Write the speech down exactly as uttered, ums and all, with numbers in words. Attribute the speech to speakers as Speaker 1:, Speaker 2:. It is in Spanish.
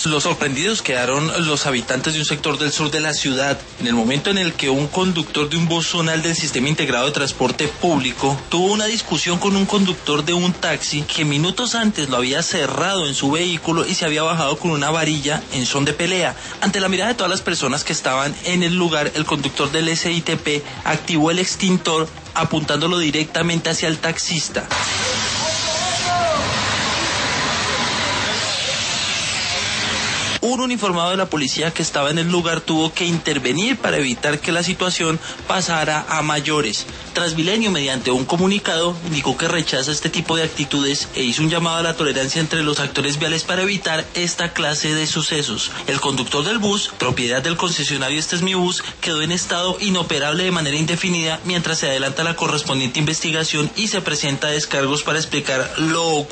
Speaker 1: Los sorprendidos quedaron los habitantes de un sector del sur de la ciudad, en el momento en el que un conductor de un bus zonal del Sistema Integrado de Transporte Público tuvo una discusión con un conductor de un taxi que minutos antes lo había cerrado en su vehículo y se había bajado con una varilla en son de pelea. Ante la mirada de todas las personas que estaban en el lugar, el conductor del S I T P activó el extintor apuntándolo directamente hacia el taxista. Un uniformado de la policía que estaba en el lugar tuvo que intervenir para evitar que la situación pasara a mayores. Transmilenio, mediante un comunicado, indicó que rechaza este tipo de actitudes e hizo un llamado a la tolerancia entre los actores viales para evitar esta clase de sucesos. El conductor del bus, propiedad del concesionario Este es mi bus, quedó en estado inoperable de manera indefinida mientras se adelanta la correspondiente investigación y se presenta descargos para explicar lo ocurrido.